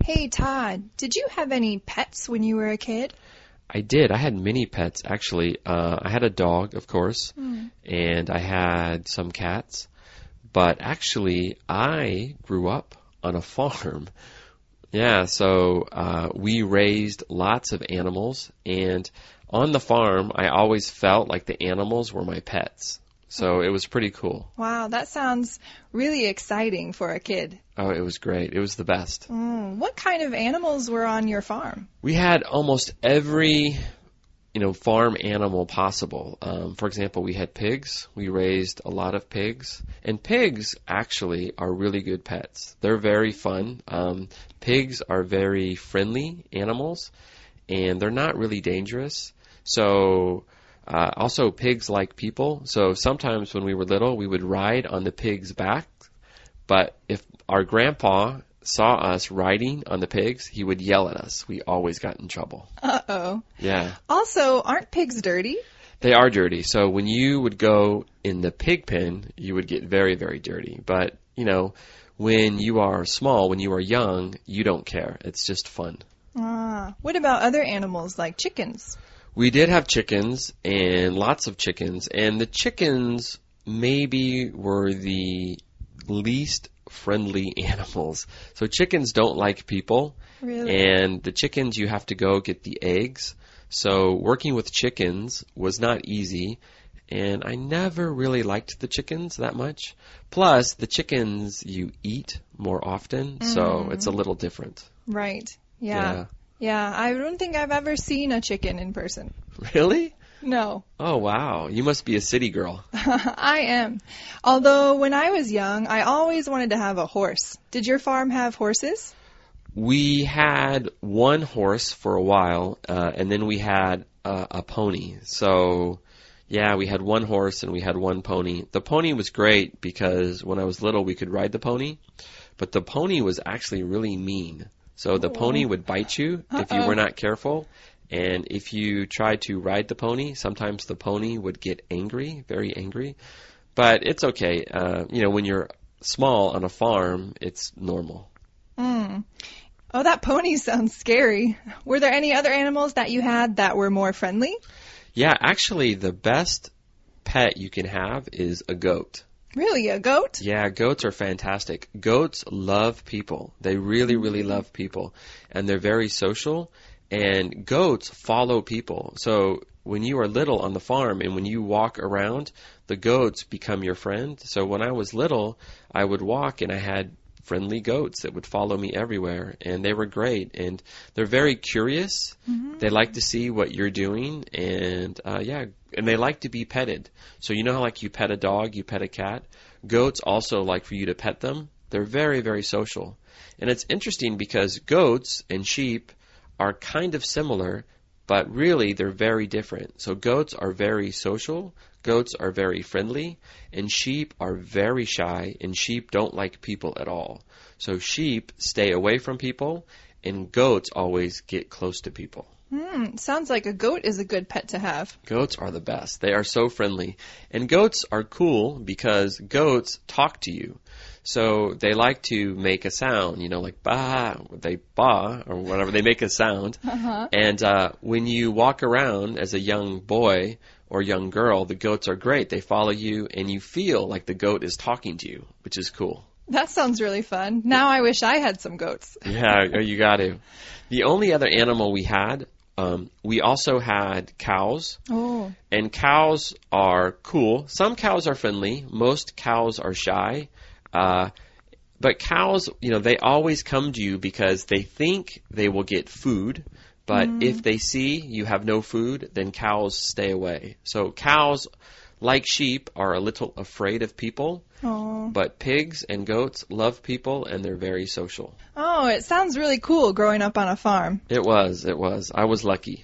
Hey, Todd, did you have any pets when you were a kid? I did. I had many pets, actually. I had a dog, of course, and I had some cats. But actually, I grew up on a farm. Yeah, so we raised lots of animals, and on the farm, I always felt like the animals were my pets. So it was pretty cool. Wow, that sounds really exciting for a kid. Oh, it was great. It was the best. What kind of animals were on your farm? We had almost every, farm animal possible. For example, we had pigs. We raised a lot of pigs. And pigs actually are really good pets. They're very fun. Pigs are very friendly animals, and they're not really dangerous. So also, pigs like people. So sometimes when we were little, we would ride on the pig's back. But if our grandpa saw us riding on the pigs, he would yell at us. We always got in trouble. Uh-oh. Yeah. Also, aren't pigs dirty? They are dirty. So when you would go in the pig pen, you would get very, very dirty. But, when you are small, when you are young, you don't care. It's just fun. What about other animals like chickens? We did have chickens, and lots of chickens, and the chickens maybe were the least friendly animals. So chickens don't like people. Really? And the chickens, you have to go get the eggs. So working with chickens was not easy, and I never really liked the chickens that much. Plus, the chickens you eat more often, so it's a little different. Right. Yeah. Yeah, I don't think I've ever seen a chicken in person. Really? No. Oh, wow. You must be a city girl. I am. Although when I was young, I always wanted to have a horse. Did your farm have horses? We had one horse for a while, and then we had a pony. So, yeah, we had one horse and we had one pony. The pony was great because when I was little, we could ride the pony, but the pony was actually really mean. So the pony would bite you if you were not careful, and if you tried to ride the pony, sometimes the pony would get angry, very angry. But it's okay. When you're small on a farm, it's normal. Oh, that pony sounds scary. Were there any other animals that you had that were more friendly? Yeah, actually, the best pet you can have is a goat. Really, a goat? Yeah, goats are fantastic. Goats love people. They really, really love people. And they're very social. And goats follow people. So when you are little on the farm and when you walk around, the goats become your friend. So when I was little, I would walk and I had friendly goats that would follow me everywhere. And they were great. And they're very curious. They like to see what you're doing. And and they like to be petted. So you know how like you pet a dog, you pet a cat? Goats also like for you to pet them. They're very, very social. And it's interesting because goats and sheep are kind of similar, but really they're very different. So goats are very social, goats are very friendly, and sheep are very shy, and sheep don't like people at all. So sheep stay away from people, and goats always get close to people. Sounds like a goat is a good pet to have. Goats are the best. They are so friendly. And goats are cool because goats talk to you. So they like to make a sound, like ba, they ba, or whatever, they make a sound. And when you walk around as a young boy or young girl, the goats are great. They follow you and you feel like the goat is talking to you, which is cool. That sounds really fun. Now I wish I had some goats. Yeah, you got to. The only other animal we had, we also had cows. Oh. And cows are cool. Some cows are friendly. Most cows are shy. But cows, they always come to you because they think they will get food. But if they see you have no food, then cows stay away. So cows, like sheep, are a little afraid of people. Oh. But pigs and goats love people, and they're very social. Oh, it sounds really cool growing up on a farm. It was. I was lucky.